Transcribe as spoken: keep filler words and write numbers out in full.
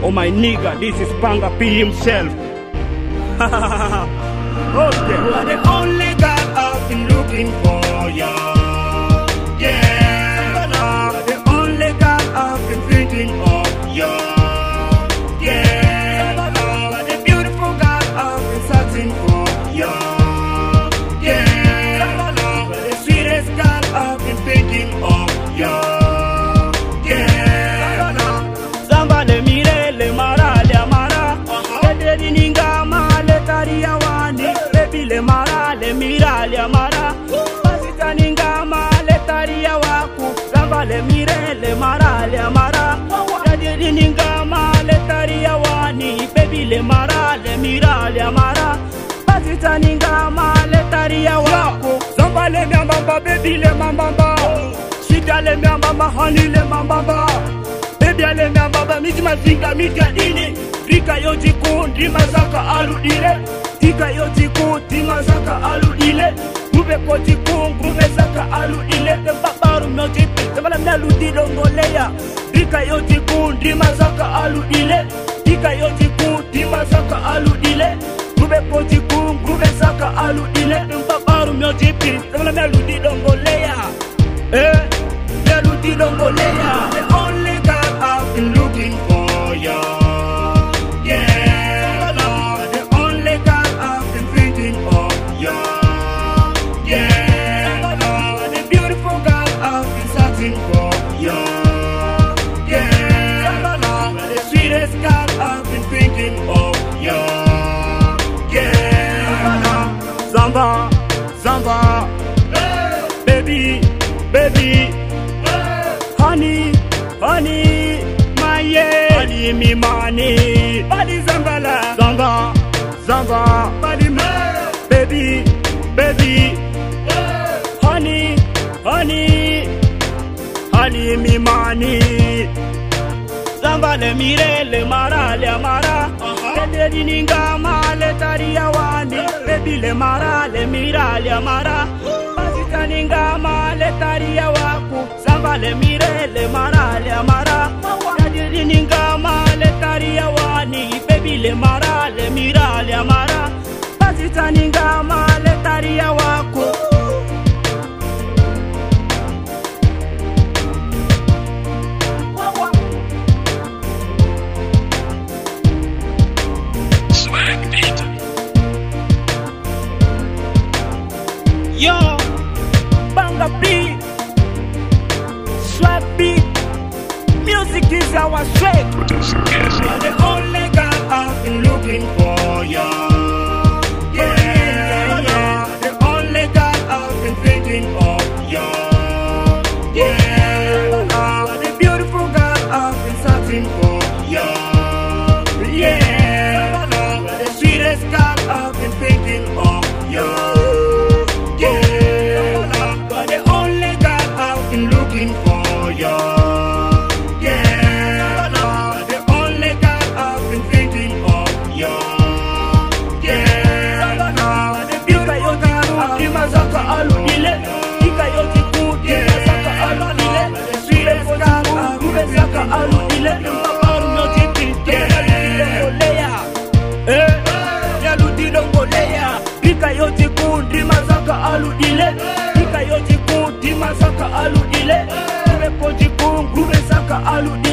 Oh my nigga, this is Panga P himself. Okay. You are the only girl I've been looking for, yeah. Yeah. You are the only girl I've been thinking of, yeah. Yeah. You are the beautiful girl I've been searching for, yeah. Yeah. You are the sweetest girl I've been thinking of, yeah. Le mara le mira le amara basita ningama le taria waku zamba le mire le mara le amara jadi ningama le taria wani baby le mara le mira le amara basita ningama le taria waku zamba le mamba baby le mamba shida le mamba honey le mamba baby le mamba miti mazinga miti adini rika yoji kundi mazaka aludile tika yoji kundi mazaka aludile Gube koji kundi gube zaka aludile Tempaparu myoji pite Mala mnaludi longoleya Rika yoji kundi mazaka aludile Tika yoji kundi mazaka aludile Gube koji kundi gube zaka aludile Tempaparu myoji pite Mala mnaludi longoleya Eh, mnaludi longoleya The only girl I've been looking for, yeah. Zamba, Zamba, hey. Baby, baby, hey. Honey, honey, my yeah, honey, me money, body Zambala, Zamba, Zamba, body me, baby, baby, hey. Honey, honey, honey, me money, Zamba le mire le mara le amara, le de ningama le taria wani. Le mara, le mira, le amara basita ningama, le taria waku Zamba le mire, le mara, le amara jadi ningama, le taria wani baby le mara, le mira, le amara basita ningama, le taria waku Yo, Panga P, Swag beat, music is our strength. You are the only girl I've been looking for, yeah. Yeah, yeah. The only girl I've been thinking of, yeah. Yeah, you are the beautiful girl I've been searching for, yeah. Yeah, you are the sweetest girl I've been thinking of, yeah. Looking for you, yeah. The only girl I've been thinking of, you, yeah. The beautiful girl, the mazaka aludile, tika yoji kuti mazaka aludile, the sweetest girl, the mazaka aludile, the paparu yoji kuti longoleya, eh, yaludi longoleya, tika yoji kuti mazaka aludile, tika yoji kuti mazaka aludile. Gube koji kungu, gube zaka aludile.